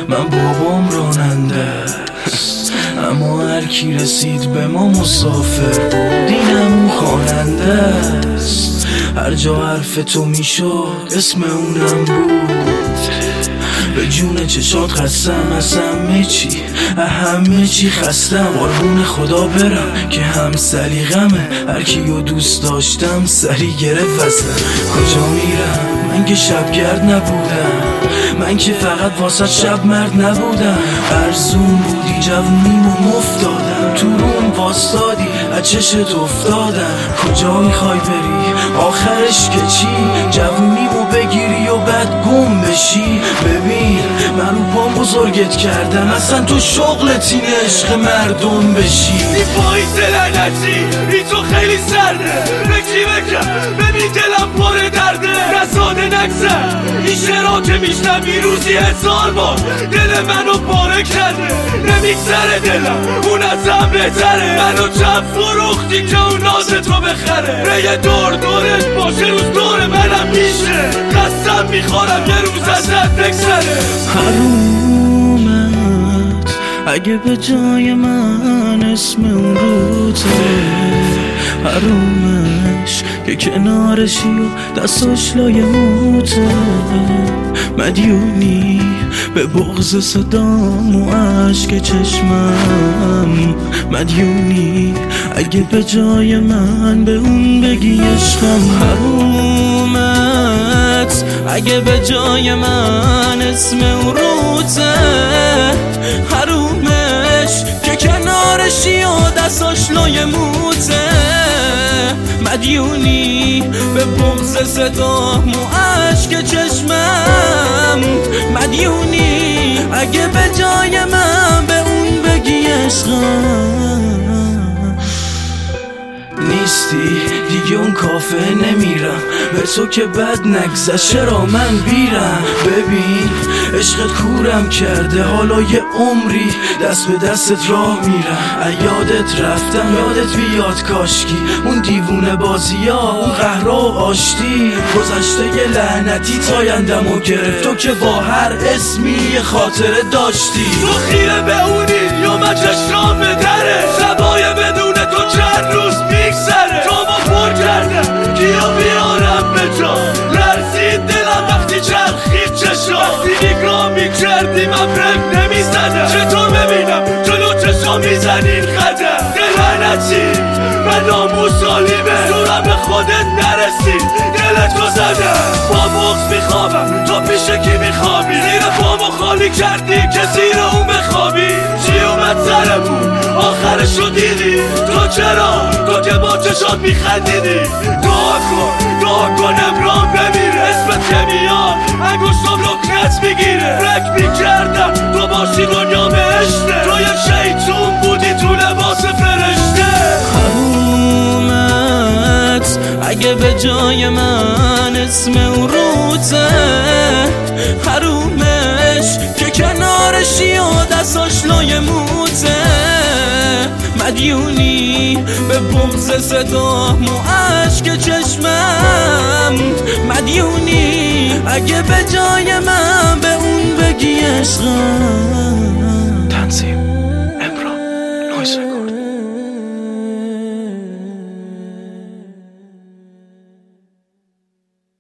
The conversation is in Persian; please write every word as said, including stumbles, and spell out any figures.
من بابام راننده است، اما هر کی رسید به ما مسافر بود، اینم خواننده است. هر جا حرف تو میشد اسم اونم بود. به جون چشات خستم از همه چی، همه چی خستم. قربون خدا برم که هم سلیقمه، هر کیو دوست داشتم سری گرفت وصلم. کجا میرم من که شبگرد نبودم، من که فقط واسه شب مرد نبودم. ارزون بودی جوونیمو مفت دادم، تو روم واسادی از چشت افتادم. کجا میخوای بری آخرش که چی؟ جوونیمو بگیری و بعد گم بشی. ببین من رو پام بزرگت کردم، اصلا تو شغلت اینه عشق مردم بشی. این پاییز لعنتی این تو خیلی سرده، بکی بکن ببین دلم پر درده. نزاده نگذر این شعرها که میشنوی روزی هزار بار دل منو پاره کرده. نمیگذره دلم اون ازم بهتره، منو چند فروختی که اون نازت رو بخره. ریه دور دورت باشه روز دور منم میشه، قسم میخورم یه روز ازت بگذره. حرومت اگه به جای من اسم اون روته، حرومش که کنارشی و دستاش لای موته. مدیونی به بغض صدام و عشق چشمم، مدیونی اگه به جای من به اون بگی عشقم. حرومت اگه به جای من اسم اون روته، حرومش که کنارشی و دستاش لای موته. مدیونی به بغض صدام و عشق چشمم، مدیونی اگه به جای من به اون بگی عشقم. نیستی دیگه اون کافه نمیرم، به تو که بد نگذشت چرا من بیرم. ببین عشقت کورم کرده، حالا یه عمری دست به دستت راه میرم. یادت رفتم یادت بیاد کاشکی، اون دیوونه بازی ها اون قهرا و آشتی. گذشته یه لعنتی تایندم و گرفت، تو که با هر اسمی یه خاطره داشتی. تو خیره به اونی یا من چشام به دره، شبای بدون تو چند روز میگذره. تو ما پر کردم کیا بیارم به جا، لرزید دلم وقتی چرخید چشا. وقتی نگاه میکردی من برک نمیزدم، چطور ببینم جلو چشا میزنین قدم. دلعنتی من ناموسالیمه، زورم به خودت نرسید دلتو زدم. با بغض میخوابم تو پیش کی میخوابی، زیر پامو خالی کردی که زیر اون بخوابی. چی اومد سرمون آخرشو دیدی؟ تو چرا تو که با چشات میخندیدی؟ دعا کن دعا کن امران بمیره، اسمت که میاد انگوشتم رکنت میگیره. رک میکردم تو باشی دنیا بهشته، تو یه شیطون بودی تو لباس فرشته. حرومت اگه به جای من اسم اون روته، حرومش که کنارشی و دستاش لای موته. مدیونی به بغض صدام و عشق چشمم، مدیونی اگه به جای من به اون بگی عشقم. تنظیم امران نویز